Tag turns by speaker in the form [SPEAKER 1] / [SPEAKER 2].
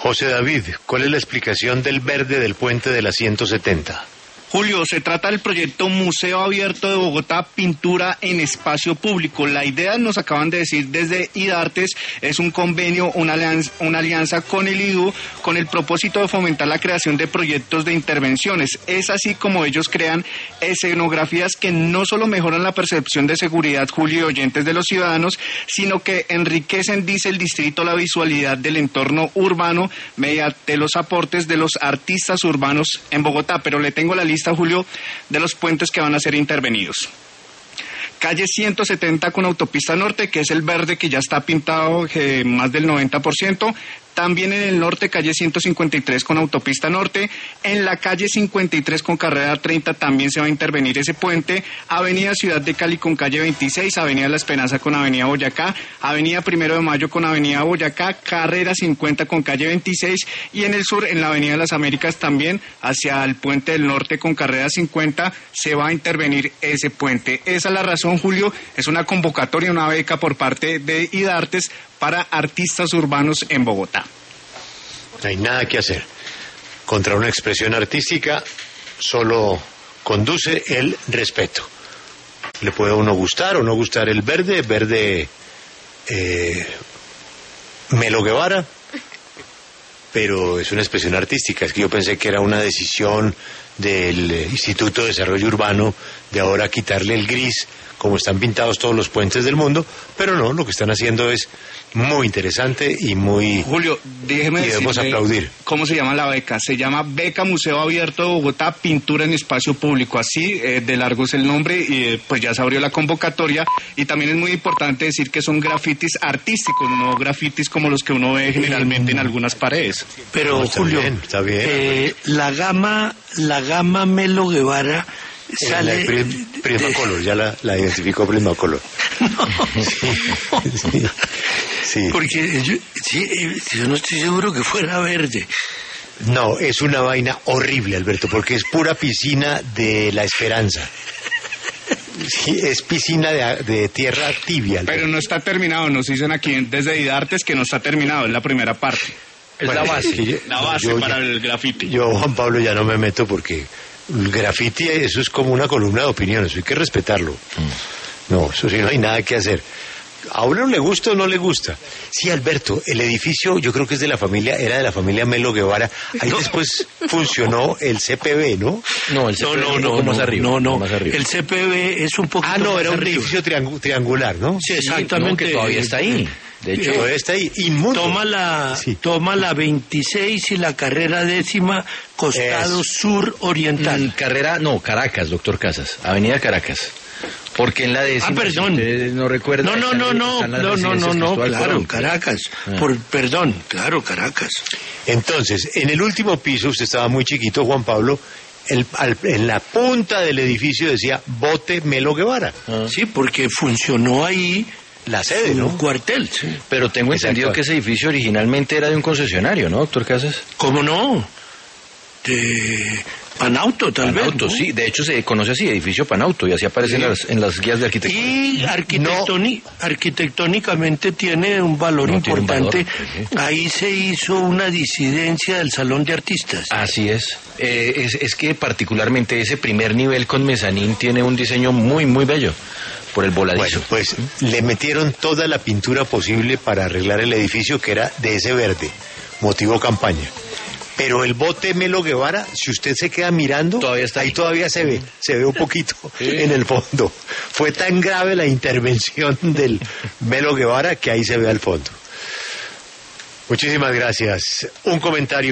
[SPEAKER 1] José David, ¿cuál es la explicación del verde del puente de la 170?
[SPEAKER 2] Julio, se trata del proyecto Museo Abierto de Bogotá, pintura en espacio público. La idea, nos acaban de decir desde IDARTES, es un convenio, una alianza con el IDU, con el propósito de fomentar la creación de proyectos de intervenciones. Es así como ellos crean escenografías que no solo mejoran la percepción de seguridad, Julio y oyentes, de los ciudadanos, sino que enriquecen, dice el distrito, la visualidad del entorno urbano mediante los aportes de los artistas urbanos en Bogotá. Pero le tengo la lista, Julio, de los puentes que van a ser intervenidos. Calle 170 con autopista norte, que es el verde que ya está pintado más del 90%. También en el norte, calle 153 con autopista norte. En la calle 53 con carrera 30 también se va a intervenir ese puente. Avenida Ciudad de Cali con calle 26, Avenida La Esperanza con avenida Boyacá, Avenida 1 de Mayo con avenida Boyacá, carrera 50 con calle 26. Y en el sur, en la avenida Las Américas también, hacia el puente del norte con carrera 50, se va a intervenir ese puente. Esa es la razón, Julio, es una convocatoria, una beca por parte de IDARTES para artistas urbanos en Bogotá.
[SPEAKER 1] No hay nada que hacer. Contra una expresión artística solo conduce el respeto. Le puede a uno gustar o no gustar el verde Melo Guevara, pero es una expresión artística. Es que yo pensé que era una decisión del Instituto de Desarrollo Urbano de ahora quitarle el gris, como están pintados todos los puentes del mundo, pero no, lo que están haciendo es muy interesante y muy...
[SPEAKER 2] Julio, déjeme
[SPEAKER 1] debemos aplaudir.
[SPEAKER 2] ¿Cómo se llama la beca? Se llama Beca Museo Abierto de Bogotá, Pintura en Espacio Público. Así de largo es el nombre y pues ya se abrió la convocatoria. Y también es muy importante decir que son grafitis artísticos, no grafitis como los que uno ve generalmente en algunas paredes.
[SPEAKER 3] Pero
[SPEAKER 1] no, está
[SPEAKER 3] Julio,
[SPEAKER 1] bien, está bien.
[SPEAKER 3] la gama Melo Guevara sale...
[SPEAKER 1] Prismacolor, ya la identificó Prismacolor.
[SPEAKER 3] No.
[SPEAKER 1] Sí. Sí.
[SPEAKER 3] Porque yo no estoy seguro que fuera verde.
[SPEAKER 1] No, es una vaina horrible, Alberto, porque es pura piscina de la esperanza. Sí, es piscina de tierra tibia, Alberto.
[SPEAKER 2] Pero no está terminado, nos dicen aquí desde IDARTES que no está terminado, es la primera parte. Es
[SPEAKER 1] bueno,
[SPEAKER 2] la base,
[SPEAKER 1] sí,
[SPEAKER 2] la base para el grafiti.
[SPEAKER 1] Yo, Juan Pablo, ya no me meto porque el grafiti, eso es como una columna de opinión, eso hay que respetarlo. No, eso sí, no hay nada que hacer. ¿A uno le gusta o no le gusta? Sí, Alberto, el edificio yo creo que era de la familia Melo Guevara. Ahí después funcionó el CPB, ¿no?
[SPEAKER 4] No, el CPB no, más arriba.
[SPEAKER 3] No.
[SPEAKER 4] Más arriba.
[SPEAKER 3] El CPB es un poquito
[SPEAKER 1] no,
[SPEAKER 3] más
[SPEAKER 1] era un
[SPEAKER 3] arriba.
[SPEAKER 1] edificio triangular, ¿no?
[SPEAKER 3] Sí, exactamente.
[SPEAKER 4] No, que todavía está ahí. De hecho,
[SPEAKER 1] todavía está ahí, inmundo.
[SPEAKER 3] Toma la 26 y la carrera 10º, costado sur oriental.
[SPEAKER 4] Caracas, doctor Casas, Avenida Caracas. Porque en la 10ª...
[SPEAKER 3] perdón.
[SPEAKER 4] No recuerdo.
[SPEAKER 3] No, claro, Caracas. Claro, Caracas.
[SPEAKER 1] Entonces, en el último piso, usted estaba muy chiquito, Juan Pablo, en la punta del edificio decía Bote Melo Guevara.
[SPEAKER 3] Sí, porque funcionó ahí
[SPEAKER 1] la sede, ¿no?
[SPEAKER 3] Un cuartel, sí.
[SPEAKER 4] Pero tengo entendido que ese edificio originalmente era de un concesionario, ¿no, doctor Casas?
[SPEAKER 3] ¿Cómo no? De Panauto, tal vez.
[SPEAKER 4] Panauto, ¿no? Sí, de hecho se conoce así, edificio Panauto, y así aparece en las guías de arquitectura.
[SPEAKER 3] Y arquitectónicamente tiene un valor importante. Ahí se hizo una disidencia del Salón de Artistas.
[SPEAKER 4] Así es. Es que particularmente ese primer nivel con mezanín tiene un diseño muy, muy bello. Por el voladizo.
[SPEAKER 1] Bueno, pues le metieron toda la pintura posible para arreglar el edificio, que era de ese verde, motivo campaña. Pero el Bote Melo Guevara, si usted se queda mirando, ahí todavía se ve un poquito en el fondo. Fue tan grave la intervención del Melo Guevara que ahí se ve al fondo. Muchísimas gracias. Un comentario.